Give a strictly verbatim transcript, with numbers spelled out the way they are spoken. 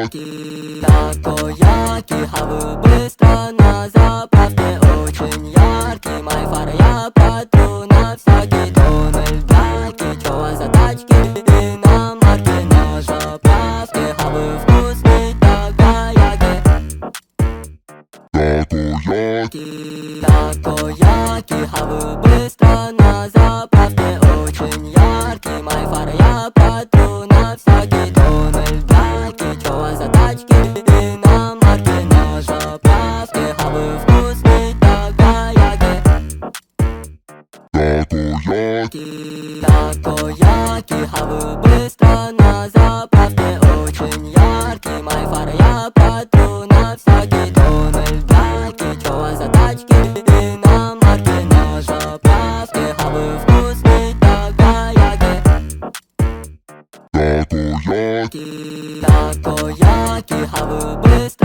Такояки, хаваю быстро на заправке, очень яркий. Мои фары я протру на всякий. Дональд Даки, чё у вас за тачки? Иномарки на заправке, хаваю вкусный такояки. Такояки, Такояки, хаваю быстро на заправке, очень яркий. Мои фары я протру на всякий. Дональд Даки, чё у вас за тачки? Иномарки на заправке, хаваю вкусный такояки. такояки, Такояки, хаваю быстро на заправке, очень яркий. Мои фары я протру на всякий. Дональд Даки, чё у вас за тачки? Иномарки на заправке, хаваю вкусный такояки. такояки, Такояки, хаваю быстро